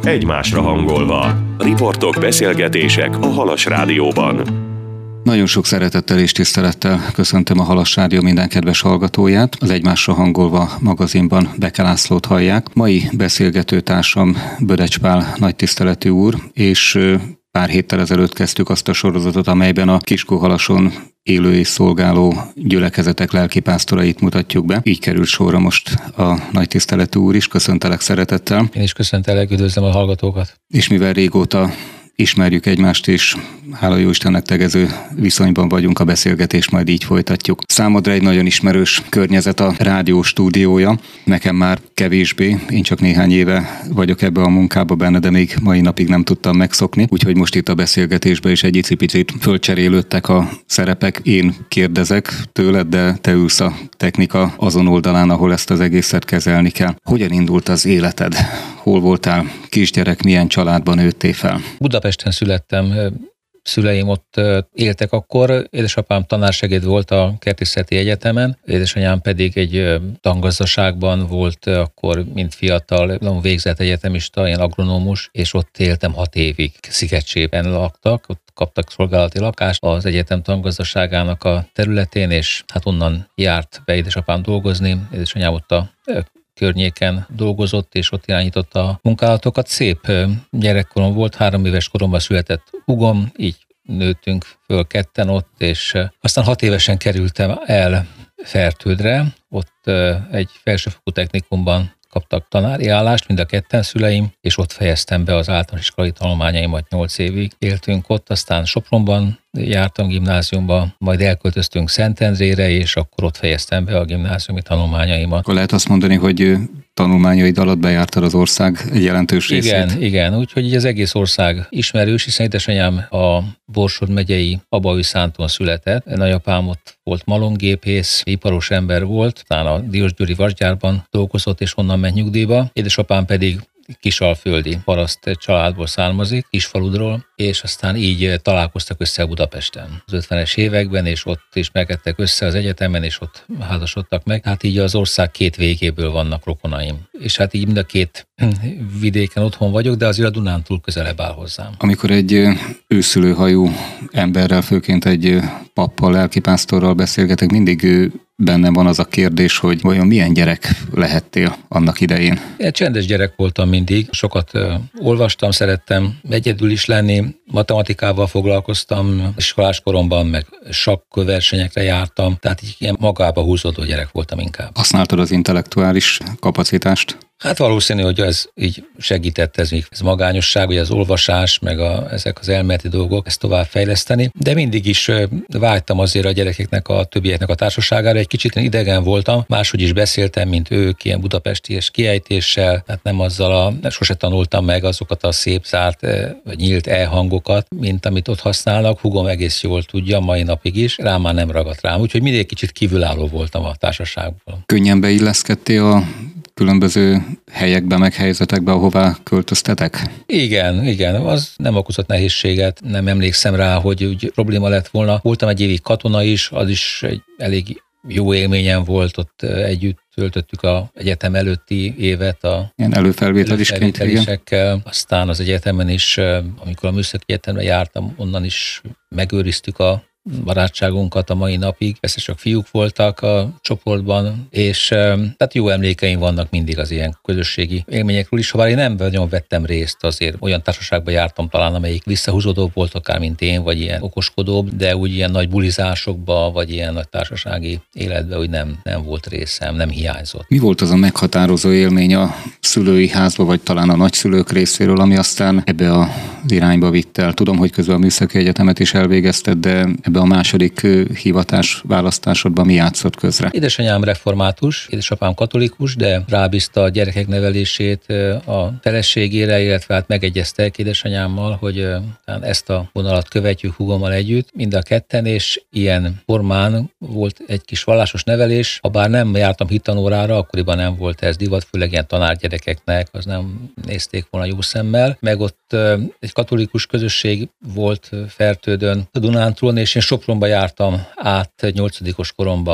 egymásra hangolva. Riportok, beszélgetések a Halas Rádióban. Nagyon sok szeretettel és tisztelettel köszöntöm a Halas Rádió minden kedves hallgatóját. Az Egymásra hangolva magazinban Beke Lászlót hallják. Mai beszélgetőtársam Bödecs Pál nagytiszteletű úr, és pár héttel ezelőtt kezdtük azt a sorozatot, amelyben a Kiskóhalason élő és szolgáló gyülekezetek lelkipásztorait mutatjuk be. Így került sorra most a nagytiszteletű úr is. Köszöntelek szeretettel. Én is köszöntelek, üdvözlöm a hallgatókat. És mivel régóta ismerjük egymást, és hála jó Istennek tegező viszonyban vagyunk, a beszélgetést majd így folytatjuk. Számodra egy nagyon ismerős környezet a rádió stúdiója, nekem már kevésbé, én csak néhány éve vagyok ebbe a munkába benne, de még mai napig nem tudtam megszokni, úgyhogy most itt a beszélgetésben is egy icipicit fölcserélődtek a szerepek. Én kérdezek tőled, de te ülsz a technika azon oldalán, ahol ezt az egészet kezelni kell. Hogyan indult az életed? Hol voltál kisgyerek, milyen családban nőttél fel? Budapesten születtem, szüleim ott éltek akkor, édesapám tanársegéd volt a Kertészeti Egyetemen, édesanyám pedig egy tangazdaságban volt akkor, mint fiatal, végzett egyetemista, ilyen agronómus, és ott éltem 6 évig. Szigetcsében laktak, ott kaptak szolgálati lakást az egyetem tangazdaságának a területén, és hát onnan járt be édesapám dolgozni, édesanyám ott a környéken dolgozott, és ott irányította a munkálatokat. Szép gyerekkorom volt, 3 éves koromban született húgom, így nőttünk föl ketten ott, és aztán 6 évesen kerültem el Fertődre, ott egy felsőfokú technikumban kaptak tanári állást, mind a ketten szüleim, és ott fejeztem be az általános iskolai tanulmányaimat, 8 évig éltünk ott, aztán Sopronban jártam gimnáziumba, majd elköltöztünk Szentendrére, és akkor ott fejeztem be a gimnáziumi tanulmányaimat. Akkor lehet azt mondani, hogy tanulmányaid alatt bejártad az ország egy jelentős részét? Igen, úgyhogy így az egész ország ismerős, hiszen édesanyám a Borsod megyei Abaúj-Szánton született. Nagyapám ott volt malomgépész, iparos ember volt, utána a Diósgyőri vasgyárban dolgozott, és onnan ment nyugdíjba. Édesapám pedig kisalföldi paraszt családból származik, Kisfaludról, és aztán így találkoztak össze Budapesten az 50-es években, és ott ismerkedtek össze az egyetemen, és ott házasodtak meg. Hát így az ország 2 végéből vannak rokonaim. És hát így mind a 2 vidéken otthon vagyok, de azért a Dunántúl közelebb áll hozzám. Amikor egy őszülőhajú emberrel, főként egy pappal, lelkipásztorral beszélgetek, mindig bennem van az a kérdés, hogy vajon milyen gyerek lehettél annak idején? Én csendes gyerek voltam mindig, sokat olvastam, szerettem egyedül is lenni, matematikával foglalkoztam, iskolás koromban meg sakkversenyekre jártam, tehát így ilyen magába húzódó gyerek voltam inkább. Használtad az intellektuális kapacitást? Hát valószínű, hogy ez így segített, ez magányosság, ugye az olvasás, meg ezek az elméleti dolgok, ezt tovább fejleszteni, de mindig is vágytam azért a gyerekeknek, a többieknek a társaságára, egy kicsit idegen voltam, máshogy is beszéltem, mint ők, ilyen budapesti-es kiejtéssel, hát nem sose tanultam meg azokat a szép zárt, vagy nyílt e-hangokat, mint amit ott használnak, húgom egész jól tudja, mai napig is, rám már nem ragadt rám, úgyhogy mindig kicsit kívülálló voltam a társaságból. Könnyen beilleszkedtél a különböző helyekbe, meg helyzetekbe, ahová költöztetek? Igen, az nem okozott nehézséget, nem emlékszem rá, hogy úgy probléma lett volna. Voltam egy évig katona is, az is egy elég jó élményem volt, ott együtt töltöttük az egyetem előtti évet ilyen előfelvételisekkel. Aztán az egyetemen is, amikor a Műszaki Egyetemre jártam, onnan is megőriztük a barátságunkat a mai napig. Persze csak fiúk voltak a csoportban, és tehát jó emlékeim vannak mindig az ilyen közösségi élményekről is, ha én nem nagyon vettem részt, azért olyan társaságba jártam talán, amelyik visszahúzódóbb volt akár, mint én, vagy ilyen okoskodóbb, de úgy ilyen nagy bulizásokba, vagy ilyen nagy társasági életbe úgy nem volt részem, nem hiányzott. Mi volt az a meghatározó élmény a szülői házba, vagy talán a nagyszülők részéről, ami aztán ebbe az irányba vitt el? Tudom, hogy közben a Műszaki Egyetemet is elvégezted, de ebbe a második hivatás választásodban mi játszott közre? Édesanyám református, édesapám katolikus, de rábízta a gyerekek nevelését a feleségére, illetve hát megegyeztek édesanyámmal, hogy ezt a vonalat követjük húgommal együtt, mind a ketten, és ilyen formán volt egy kis vallásos nevelés, ha bár nem jártam hittanórára, akkoriban nem volt ez divat, főleg ilyen tanárgyerekeknek, az nem nézték volna jó szemmel, meg ott egy katolikus közösség volt Fertődön, a Dunántúlon, és én Sopronba jártam át 8. koromba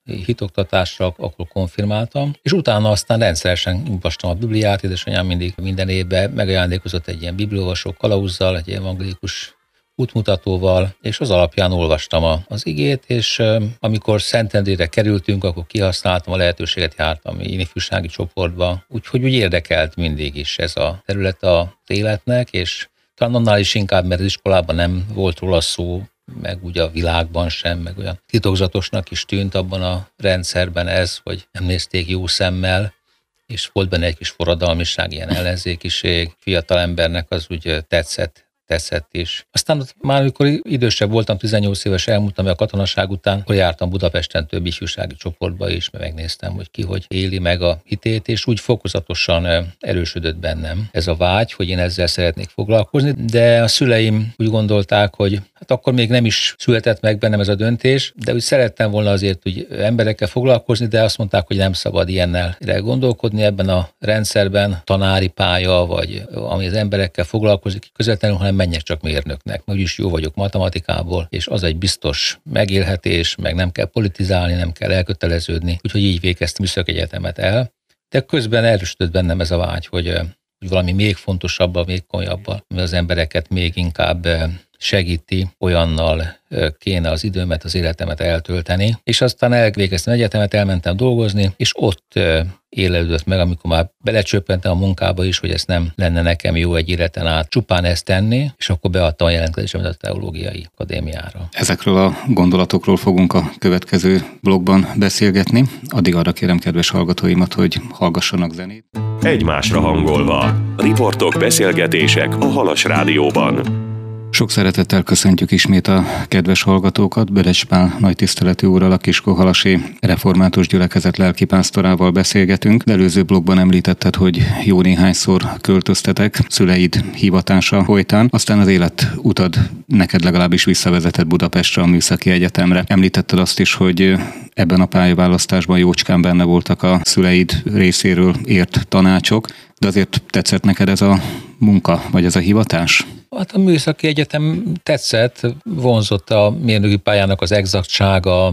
hitoktatásra, akkor konfirmáltam, és utána aztán rendszeresen olvastam a Bibliát, édesanyám mindig minden évben megajándékozott egy ilyen bibliolvasó kalauzzal, egy evangélikus útmutatóval, és az alapján olvastam az igét, és amikor Szentendrére kerültünk, akkor kihasználtam a lehetőséget, jártam ifjúsági csoportba, úgyhogy úgy érdekelt mindig is ez a terület az életnek, és talán annál is inkább, mert az iskolában nem volt róla szó, meg ugye a világban sem, meg olyan titokzatosnak is tűnt abban a rendszerben ez, hogy nem nézték jó szemmel, és volt benne egy kis forradalmiság, ilyen ellenzékiség, fiatal embernek az úgy tetszett is. Aztán már amikor idősebb voltam, 18 éves elmúltam a katonaság után, akkor jártam Budapesten több ifjúsági csoportba is, mert megnéztem, hogy ki hogy éli meg a hitét, és úgy fokozatosan erősödött bennem ez a vágy, hogy én ezzel szeretnék foglalkozni, de a szüleim úgy gondolták, hogy hát akkor még nem is született meg bennem ez a döntés, de úgy szerettem volna azért úgy emberekkel foglalkozni, de azt mondták, hogy nem szabad ilyennel gondolkodni ebben a rendszerben, tanári pálya, vagy ami az emberekkel foglalkozik közvetlenül, hanem menjek csak mérnöknek, mert úgyis jó vagyok matematikából, és az egy biztos megélhetés, meg nem kell politizálni, nem kell elköteleződni, úgyhogy így végeztem műszaki egyetemet el, de közben erősödött bennem ez a vágy, hogy valami még fontosabbal, még komolyabbal, ami az embereket még inkább segíti, olyannal kéne az időmet, az életemet eltölteni. És aztán elvégeztem egyetemet, elmentem dolgozni, és ott élődött meg, amikor már belecsöppentem a munkába is, hogy ez nem lenne nekem jó egy életen át csupán ezt tenni, és akkor beadtam a jelentkezésemet a Teológiai Akadémiára. Ezekről a gondolatokról fogunk a következő blogban beszélgetni. Addig arra kérem kedves hallgatóimat, hogy hallgassanak zenét. Egymásra hangolva. Riportok, beszélgetések a Halas Rádióban. Sok szeretettel köszöntjük ismét a kedves hallgatókat. Berecs Pál nagytiszteletű úrral, a Kiskóhalasi Református Gyülekezet lelkipásztorával beszélgetünk. De előző blogban említetted, hogy jó néhányszor költöztetek szüleid hivatása folytán, aztán az életutad neked legalábbis visszavezetett Budapestre, a Műszaki Egyetemre. Említetted azt is, hogy ebben a pályaválasztásban jócskán benne voltak a szüleid részéről ért tanácsok, de azért tetszett neked ez a munka, vagy ez a hivatás? Hát a Műszaki Egyetem tetszett, vonzott a mérnöki pályának az exaktsága,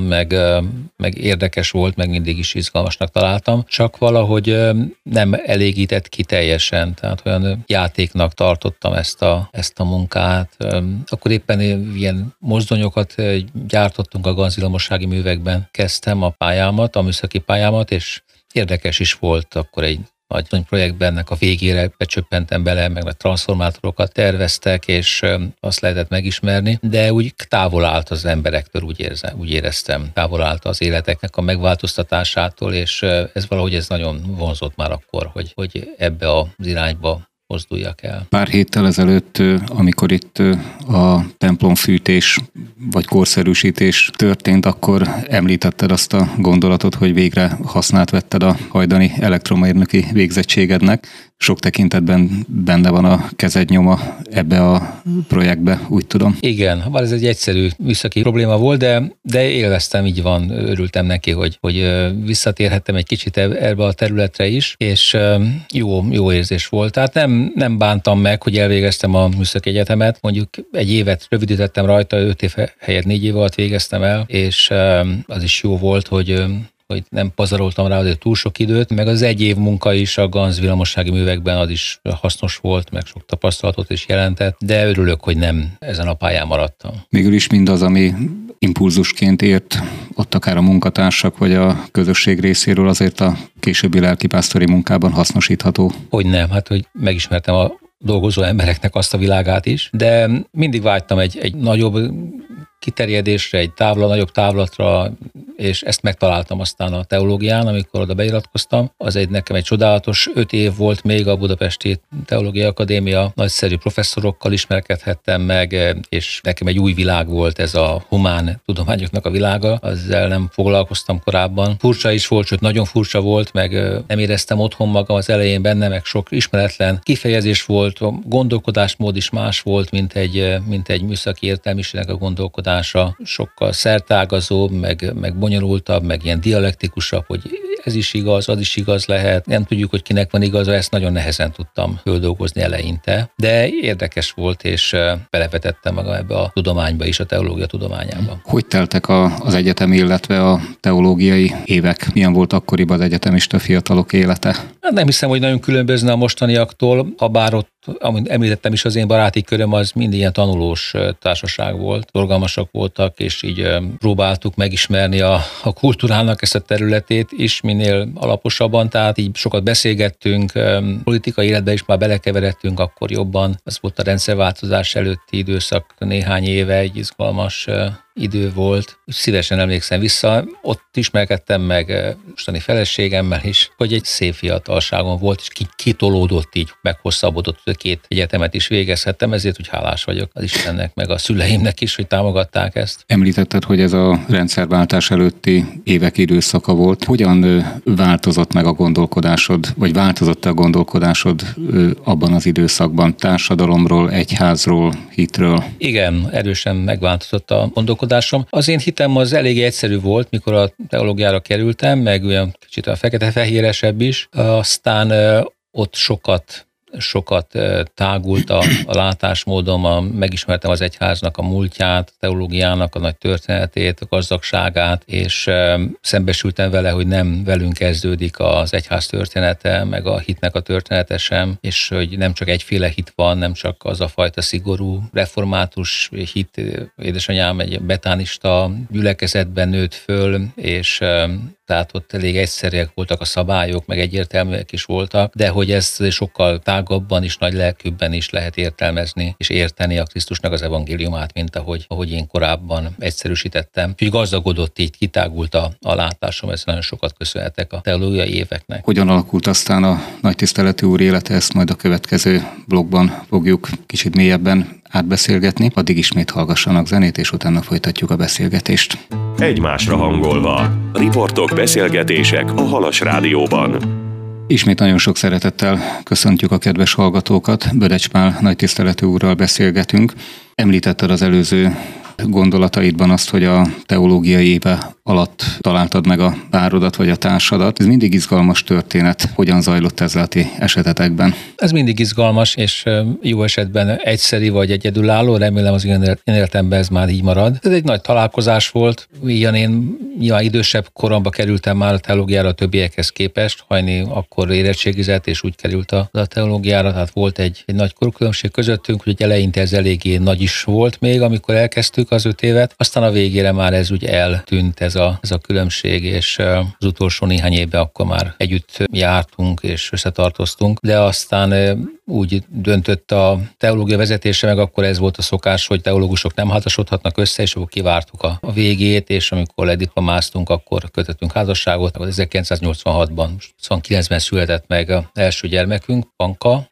meg érdekes volt, meg mindig is izgalmasnak találtam, csak valahogy nem elégített ki teljesen, tehát olyan játéknak tartottam ezt a munkát. Akkor éppen ilyen mozdonyokat gyártottunk a ganzvillamossági művekben, kezdtem a pályámat, a műszaki pályámat, és érdekes is volt akkor egy nagy projektben, ennek a végére becsöppentem bele, meg a transformátorokat terveztek, és azt lehetett megismerni, de úgy távol állt az emberektől, úgy éreztem, távol állt az életeknek a megváltoztatásától, és ez valahogy nagyon vonzott már akkor, hogy ebbe az irányba mozduljak el. Pár héttel ezelőtt, amikor itt a templomfűtés vagy korszerűsítés történt, akkor említetted azt a gondolatot, hogy végre hasznát vetted a hajdani elektromérnöki végzettségednek. Sok tekintetben benne van a kezed nyoma ebbe a projektbe, úgy tudom. Igen, bár ez egy egyszerű műszaki probléma volt, de élveztem, így van, örültem neki, hogy visszatérhettem egy kicsit ebbe a területre is, és jó érzés volt. Tehát nem bántam meg, hogy elvégeztem a Műszaki Egyetemet, mondjuk egy évet rövidítettem rajta, 5 év helyett 4 év alatt végeztem el, és az is jó volt, hogy nem pazaroltam rá azért túl sok időt, meg az 1 év munka is a ganzvillamossági művekben az is hasznos volt, meg sok tapasztalatot is jelentett, de örülök, hogy nem ezen a pályán maradtam. Végül is mindaz, ami impulzusként ért ott akár a munkatársak vagy a közösség részéről, azért a későbbi lelkipásztori munkában hasznosítható. Hogy nem, hát hogy megismertem a dolgozó embereknek azt a világát is, de mindig vágytam egy nagyobb kiterjedésre, nagyobb távlatra, és ezt megtaláltam aztán a teológián, amikor oda beiratkoztam. Az nekem egy csodálatos 5 év volt még a Budapesti Teológiai Akadémia, nagyszerű professzorokkal ismerkedhettem meg, és nekem egy új világ volt ez a humán tudományoknak a világa, ezzel nem foglalkoztam korábban. Furcsa is volt, sőt nagyon furcsa volt, meg nem éreztem otthon magam az elején benne, meg sok ismeretlen kifejezés volt, a gondolkodásmód is más volt, mint egy műszaki értelmiségnek a gondolkodása, sokkal szertágazóbb, meg bonyolultabb, meg ilyen dialektikusabb, hogy ez is igaz, az is igaz lehet, nem tudjuk, hogy kinek van igaza, ezt nagyon nehezen tudtam földolgozni eleinte, de érdekes volt, és belevetettem magam ebbe a tudományba is, a teológia tudományába. Hogy teltek az egyetem, illetve a teológiai évek? Milyen volt akkoriban az egyetemista fiatalok élete? Hát nem hiszem, hogy nagyon különbözne a mostaniaktól, ha bár ott, amit említettem is, az én baráti köröm az mind ilyen tanulós társaság volt, szorgalmasak voltak, és így próbáltuk megismerni a kultúrának ezt a területét is minél alaposabban, tehát így sokat beszélgettünk, politikai életbe is már belekeveredtünk akkor jobban. Az volt a rendszerváltozás előtti időszak, néhány éve egy izgalmas idő volt. Szívesen emlékszem vissza, ott ismerkedtem meg mostani feleségemmel is, hogy egy szép fiatalságom volt, és kitolódott így, meghosszabbodott, hogy 2 egyetemet is végezhettem, ezért úgy hálás vagyok az Istennek, meg a szüleimnek is, hogy támogatták ezt. Említetted, hogy ez a rendszerváltás előtti évek időszaka volt. Hogyan változott meg a gondolkodásod, vagy változott a gondolkodásod abban az időszakban? Társadalomról, egyházról, hitről? Igen, erősen megváltozott a gondolkodásom. Az én hitem az elég egyszerű volt, mikor a teológiára kerültem, meg olyan kicsit a fekete-fehéresebb is. Aztán ott sokat tágult a látásmódom, megismertem az egyháznak a múltját, a teológiának a nagy történetét, a gazdagságát, és szembesültem vele, hogy nem velünk kezdődik az egyház története, meg a hitnek a története sem, és hogy nem csak egyféle hit van, nem csak az a fajta szigorú református hit. Édesanyám egy betánista gyülekezetben nőtt föl, és tehát ott elég egyszerűek voltak a szabályok, meg egyértelműek is voltak, de hogy ezt sokkal tágabban is, nagy lelkűbben is lehet értelmezni, és érteni a Krisztusnak az evangéliumát, mint ahogy én korábban egyszerűsítettem. Úgyhogy gazdagodott, így kitágult a látásom, ezt nagyon sokat köszönhetek a teológiai éveknek. Hogyan alakult aztán a nagy tiszteletű úr élete, ezt majd a következő blogban fogjuk kicsit mélyebben átbeszélgetni. Addig ismét hallgassanak zenét, és utána folytatjuk a beszélgetést. Egymásra hangolva. Riportok, beszélgetések a Halas Rádióban. Ismét nagyon sok szeretettel köszöntjük a kedves hallgatókat. Bödecs Pál nagytiszteletű úrral beszélgetünk. Említetted az előző gondolataidban azt, hogy a teológiai éve alatt találtad meg a párodat vagy a társadat. Ez mindig izgalmas történet. Hogyan zajlott ez a ti esetetekben? Ez mindig izgalmas, és jó esetben egyszeri vagy egyedülálló. Remélem az én életemben ez már így marad. Ez egy nagy találkozás volt. Ilyen én nyilván idősebb koromba kerültem már a teológiára a többiekhez képest. Hajni akkor érettségizett, és úgy került a teológiára, tehát volt egy nagy korkülönbség közöttünk, hogy eleinte ez eléggé nagy is volt még, amikor elkezdtük az 5 évet. Aztán a végére már ez úgy eltűnt ez a különbség, és az utolsó néhány évben akkor már együtt jártunk és összetartoztunk, de aztán úgy döntött a teológia vezetése, meg akkor ez volt a szokás, hogy teológusok nem házasodhatnak össze, és akkor kivártuk a végét, és amikor lediplomáztunk, akkor kötöttünk házasságot. 1986-ban, 29-ben született meg az első gyermekünk, Panka.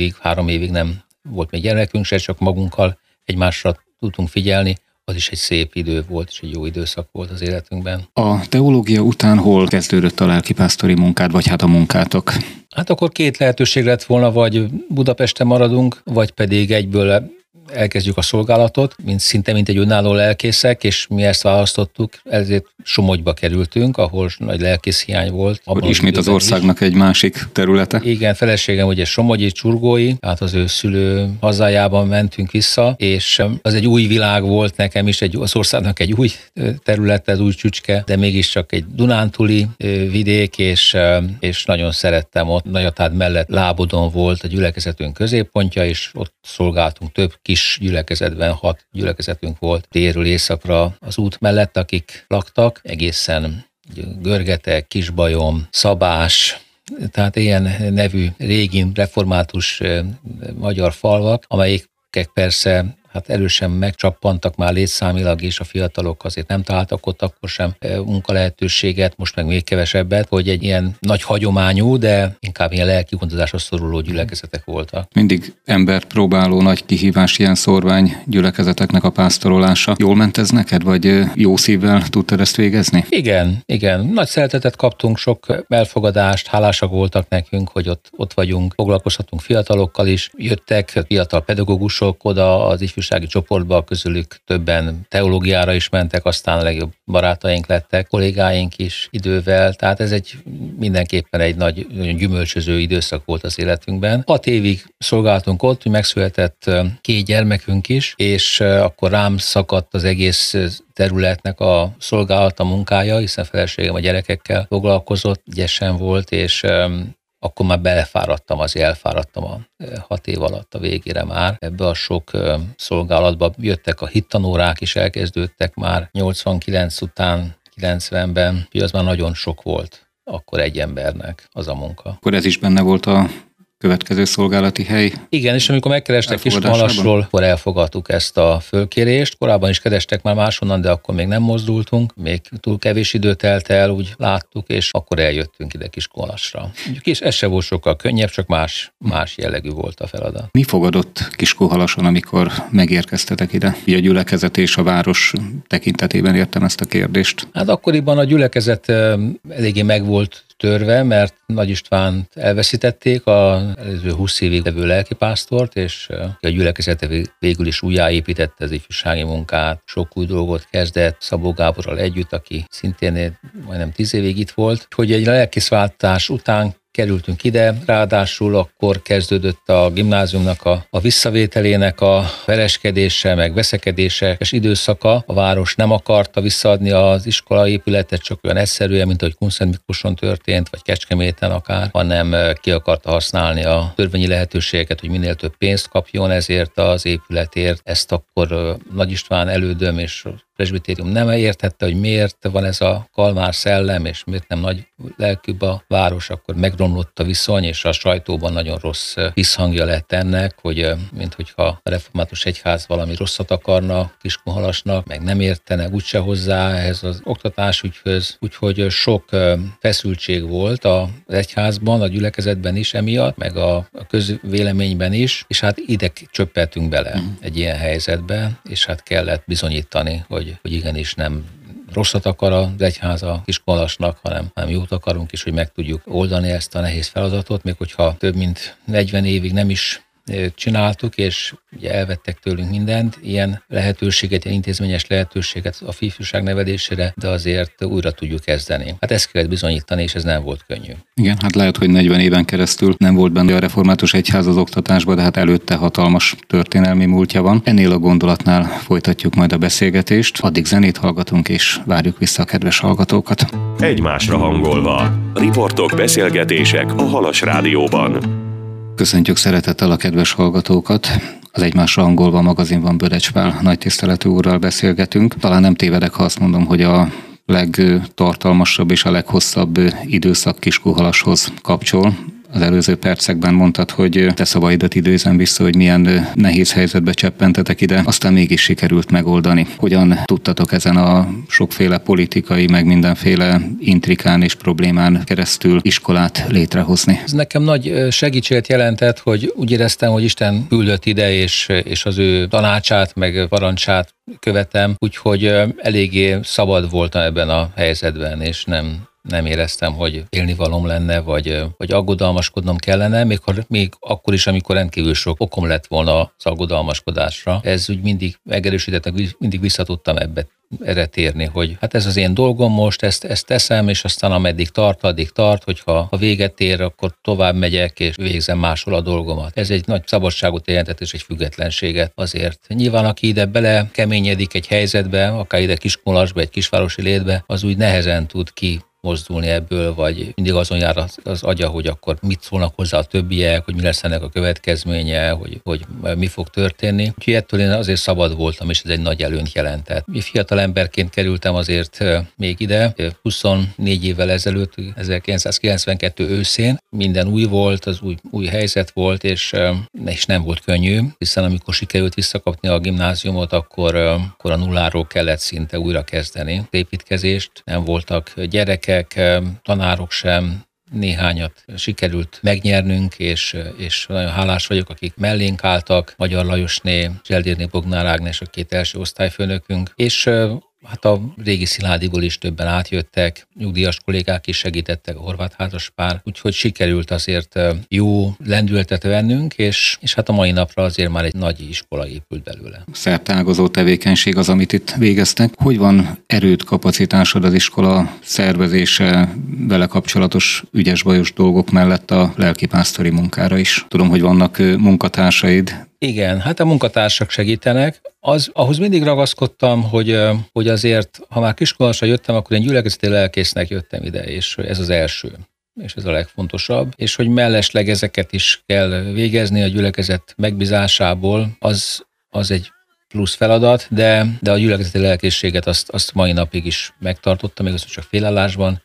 3 évig nem volt még gyermekünk se, csak magunkkal egymásra tudtunk figyelni. Az is egy szép idő volt, és egy jó időszak volt az életünkben. A teológia után hol kezdődött a lelkipásztori munkád, vagy hát a munkátok? Hát akkor 2 lehetőség lett volna, vagy Budapesten maradunk, vagy pedig egyből elkezdjük a szolgálatot, szinte mint egy önálló lelkészek, és mi ezt választottuk, ezért Somogyba kerültünk, ahol nagy lelkész hiány volt. Ismét az országnak egy másik területe. Igen, feleségem ugye somogyi, csurgói, tehát az ő szülő hazájában mentünk vissza, és az egy új világ volt nekem is, az országnak egy új területe, az új csücske, de mégiscsak egy dunántúli vidék, és nagyon szerettem ott. Nagyatád mellett Lábodon volt a gyülekezetünk középpontja, és ott szolgáltunk több kis gyülekezetben, 6 gyülekezetünk volt délről északra az út mellett, akik laktak, egészen Görgete, Kisbajom, Szabás, tehát ilyen nevű régi református magyar falvak, amelyek persze hát erősen megcsappantak már létszámilag, és a fiatalok azért nem találtak ott akkor sem munkalehetőséget, most meg még kevesebbet, hogy egy ilyen nagy hagyományú, de inkább ilyen lelki gondozásra szoruló gyülekezetek voltak. Mindig embert próbáló nagy kihívás ilyen szórvány gyülekezeteknek a pásztorolása. Jól ment ez neked, vagy jó szívvel tudtad ezt végezni? Igen. Nagy szeretetet kaptunk, sok elfogadást, hálásak voltak nekünk, hogy ott vagyunk, foglalkozhatunk fiatalokkal is. Jöttek fiatal pedagógusok oda az ifjúsági csoportba, közülük többen teológiára is mentek, aztán a legjobb barátaink lettek, kollégáink is idővel, tehát ez mindenképpen egy nagyon gyümölcsöző időszak volt az életünkben. 6 évig szolgáltunk ott, hogy megszületett 2 gyermekünk is, és akkor rám szakadt az egész területnek a szolgálata, munkája, hiszen feleségem a gyerekekkel foglalkozott, gyesen volt, és akkor már elfáradtam a 6 év alatt a végére már. Ebbe a sok szolgálatba jöttek a hittanórák is, elkezdődtek már 89 után, 90-ben, úgyhogy az már nagyon sok volt akkor egy embernek az a munka. Akkor ez is benne volt a következő szolgálati hely? Igen, és amikor megkerestek Kiskunhalasról, akkor elfogadtuk ezt a fölkérést. Korábban is kerestek már máshonnan, de akkor még nem mozdultunk, még túl kevés idő telt el, úgy láttuk, és akkor eljöttünk ide Kiskunhalasra. És ez se volt sokkal könnyebb, csak más jellegű volt a feladat. Mi fogadott Kiskunhalason, amikor megérkeztetek ide? A gyülekezet és a város tekintetében értem ezt a kérdést. Hát akkoriban a gyülekezet eléggé meg volt törve, mert Nagy Istvánt elveszítették, az előző 20 évig levő lelkipásztort, és a gyülekezete végül is újjáépítette az ifjúsági munkát, sok új dolgot kezdett Szabó Gáborral együtt, aki szintén majdnem 10 évig itt volt, hogy egy lelkiszváltás után kerültünk ide, ráadásul akkor kezdődött a gimnáziumnak a visszavételének a vereskedése, meg veszekedése és időszaka. A város nem akarta visszaadni az iskola épületet, csak olyan egyszerűen, mint ahogy Kunszentmiklóson történt, vagy Kecskeméten akár, hanem ki akarta használni a törvényi lehetőségeket, hogy minél több pénzt kapjon ezért az épületért. Ezt akkor Nagy István elődöm és presbitérium nem értette, hogy miért van ez a kalmár szellem, és miért nem nagy lelkűbb a város, akkor megromlott a viszony, és a sajtóban nagyon rossz visszhangja lett ennek, hogy minthogyha a református egyház valami rosszat akarna Kiskunhalasnak, meg nem értene úgyse hozzá ehhez az oktatásügyhöz, úgyhogy sok feszültség volt az egyházban, a gyülekezetben is emiatt, meg a közvéleményben is, és hát ide csöppeltünk bele egy ilyen helyzetbe, és hát kellett bizonyítani, hogy igenis nem rosszat akar az egyház a Kiskunhalasnak, hanem jót akarunk is, hogy meg tudjuk oldani ezt a nehéz feladatot, még hogyha több mint 40 évig nem is csináltuk, és ugye elvettek tőlünk mindent, ilyen lehetőséget, ilyen intézményes lehetőséget a ifjúság nevelésére, de azért újra tudjuk kezdeni. Hát ezt kellett bizonyítani, és ez nem volt könnyű. Igen, hát lehet, hogy 40 éven keresztül nem volt benne a református egyház az oktatásban, de hát előtte hatalmas történelmi múltja van. Ennél a gondolatnál folytatjuk majd a beszélgetést. Addig zenét hallgatunk, és várjuk vissza a kedves hallgatókat. Egymásra hangolva. Riportok, beszélgetések a Halas Rádióban. Köszöntjük szeretettel a kedves hallgatókat. Az Egymásra hangolva magazinban Bödecs Pál nagy tiszteletű úrral beszélgetünk. Talán nem tévedek, ha azt mondom, hogy a legtartalmasabb és a leghosszabb időszak Kiskunhalashoz kapcsol. Az előző percekben mondtad, hogy te szavaidat idézem vissza, hogy milyen nehéz helyzetbe cseppentetek ide, aztán mégis sikerült megoldani. Hogyan tudtatok ezen a sokféle politikai, meg mindenféle intrikán és problémán keresztül iskolát létrehozni? Ez nekem nagy segítséget jelentett, hogy úgy éreztem, hogy Isten küldött ide, és az ő tanácsát, meg parancsát követem, úgyhogy eléggé szabad voltam ebben a helyzetben, és nem éreztem, hogy élnivalóm lenne, vagy aggodalmaskodnom kellene, még akkor is, amikor rendkívül sok okom lett volna az aggodalmaskodásra. Ez úgy mindig megerősített, mindig vissza tudtam erre térni, hogy hát ez az én dolgom most, ezt teszem, és aztán ameddig tart, addig tart, hogyha véget ér, akkor tovább megyek, és végzem máshol a dolgomat. Ez egy nagy szabadságot jelentett, és egy függetlenséget azért. Nyilván, aki ide bele keményedik egy helyzetbe, akár ide Kiskunhalasba, egy kisvárosi létbe, az úgy nehezen tud mozdulni ebből, vagy mindig azon jár az agya, hogy akkor mit szólnak hozzá a többiek, hogy mi lesz ennek a következménye, hogy mi fog történni. Úgyhogy ettől én azért szabad voltam, és ez egy nagy előnyt jelentett. Fiatal emberként kerültem azért még ide, 24 évvel ezelőtt, 1992 őszén. Minden új volt, az új helyzet volt, és nem volt könnyű, hiszen amikor sikerült visszakapni a gimnáziumot, akkor a nulláról kellett szinte újra kezdeni építkezést. Nem voltak gyerekek, tanárok sem, néhányat sikerült megnyernünk, és nagyon hálás vagyok, akik mellénk álltak, Magyar Lajosné, Zseldérné Bognár Ágnes, a 2 első osztályfőnökünk, és Hát a régi Sziládiból is többen átjöttek, nyugdíjas kollégák is segítettek, a horvát házaspár, úgyhogy sikerült azért jó lendületet vennünk, és hát a mai napra azért már egy nagy iskola épült belőle. Szerteágazó tevékenység az, amit itt végeztek. Hogy van erőd, kapacitásod az iskola szervezése, vele kapcsolatos ügyes-bajos dolgok mellett a lelkipásztori munkára is? Tudom, hogy vannak munkatársaid. Igen, hát a munkatársak segítenek. Ahhoz mindig ragaszkodtam, hogy azért, ha már kiskolasra jöttem, akkor én gyülekezeti lelkésznek jöttem ide, és ez az első, és ez a legfontosabb. És hogy mellesleg ezeket is kell végezni a gyülekezet megbízásából, az egy plusz feladat, de a gyülekezeti lelkészséget azt mai napig is megtartottam, még azt csak félállásban,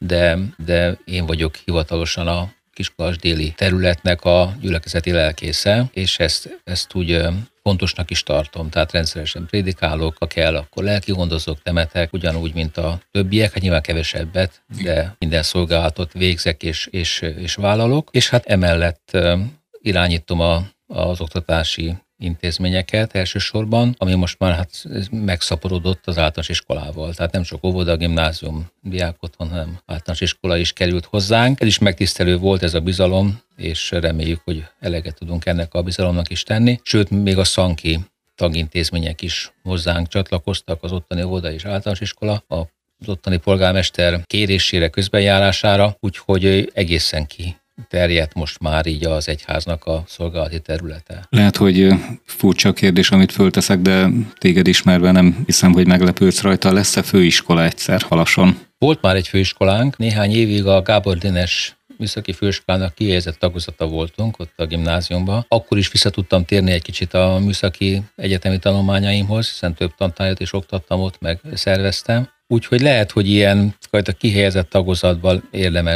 de én vagyok hivatalosan a Kiskolas déli területnek a gyülekezeti lelkésze, és ezt úgy fontosnak is tartom, tehát rendszeresen prédikálok, ha kell, akkor lelkigondozok, temetek, ugyanúgy, mint a többiek, hát nyilván kevesebbet, de minden szolgálatot végzek és vállalok, és hát emellett irányítom az oktatási intézményeket elsősorban, ami most már hát megszaporodott az általános iskolával. Tehát nem csak óvoda, gimnázium, diákotthon, hanem általános iskola is került hozzánk. Ez is megtisztelő volt ez a bizalom, és reméljük, hogy eleget tudunk ennek a bizalomnak is tenni. Sőt, még a szanki tagintézmények is hozzánk csatlakoztak, az ottani óvoda és általános iskola, az ottani polgármester kérésére, közbenjárására, úgyhogy egészen terjedt most már így az egyháznak a szolgálati területe. Lehet, hogy furcsa kérdés, amit fölteszek, de téged ismerve nem hiszem, hogy meglepődsz rajta. Lesz-e főiskola egyszer Halason? Volt már egy főiskolánk, néhány évig a Gábor Dénes műszaki főiskolának kihelyezett tagozata voltunk ott a gimnáziumban. Akkor is vissza tudtam térni egy kicsit a műszaki egyetemi tanulmányaimhoz, hiszen több tantárgyat is oktattam ott, meg szerveztem. Úgyhogy lehet, hogy ilyen kihelyezett tagozatban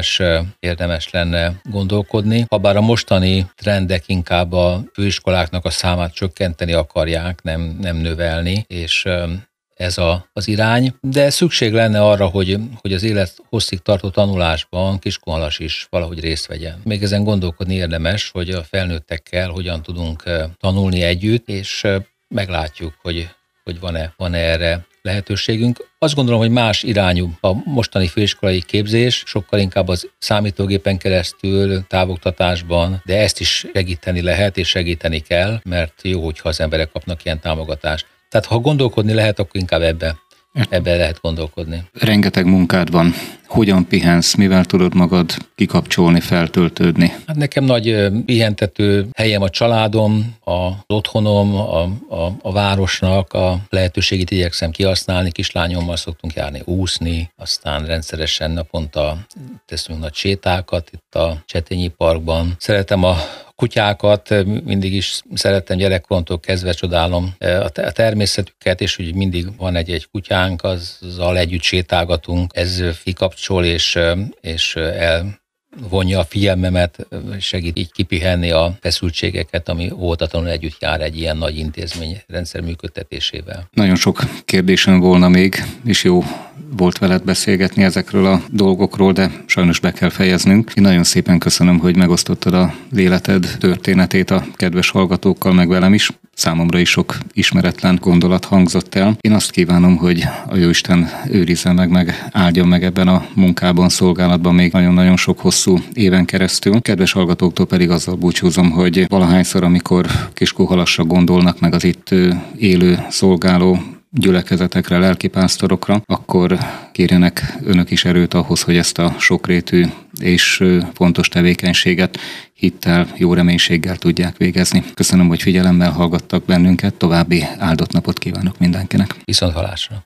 érdemes lenne gondolkodni. Habár a mostani trendek inkább a főiskoláknak a számát csökkenteni akarják, nem növelni, és ez az irány, de szükség lenne arra, hogy az élet hosszig tartó tanulásban Kiskunhalas is valahogy részt vegyen. Még ezen gondolkodni érdemes, hogy a felnőttekkel hogyan tudunk tanulni együtt, és meglátjuk, hogy van-e erre lehetőségünk. Azt gondolom, hogy más irányú a mostani főiskolai képzés, sokkal inkább az számítógépen keresztül, távoktatásban, de ezt is segíteni lehet és segíteni kell, mert jó, hogyha az emberek kapnak ilyen támogatást. Tehát ha gondolkodni lehet, akkor inkább ebbe lehet gondolkodni. Rengeteg munkád van. Hogyan pihensz? Mivel tudod magad kikapcsolni, feltöltődni? Hát nekem nagy pihentető helyem a családom, az otthonom, a városnak a lehetőségét igyekszem kihasználni. Kislányommal szoktunk járni úszni, aztán rendszeresen naponta teszünk nagy sétákat itt a Csetényi Parkban. Szeretem a kutyákat, mindig is szerettem gyerekkoromtól kezdve, csodálom a természetüket, és úgy mindig van egy kutyánk, azzal együtt sétálgatunk. Ez kikapcsol, és elvonja a figyelmemet, segít így kipihenni a feszültségeket, ami óvatatlanul együtt jár egy ilyen nagy intézmény rendszer működtetésével. Nagyon sok kérdésem volna még, és jó volt veled beszélgetni ezekről a dolgokról, de sajnos be kell fejeznünk. Én nagyon szépen köszönöm, hogy megosztottad az életed történetét a kedves hallgatókkal, meg velem is. Számomra is sok ismeretlen gondolat hangzott el. Én azt kívánom, hogy a Jóisten őrizze meg áldja meg ebben a munkában, szolgálatban még nagyon-nagyon sok hosszú éven keresztül. Kedves hallgatóktól pedig azzal búcsúzom, hogy valahányszor, amikor Kiskunhalasra gondolnak, meg az itt élő, szolgáló gyülekezetekre, lelkipásztorokra, akkor kérjenek önök is erőt ahhoz, hogy ezt a sokrétű és fontos tevékenységet hittel, jó reménységgel tudják végezni. Köszönöm, hogy figyelemmel hallgattak bennünket, további áldott napot kívánok mindenkinek. Viszonthallásra!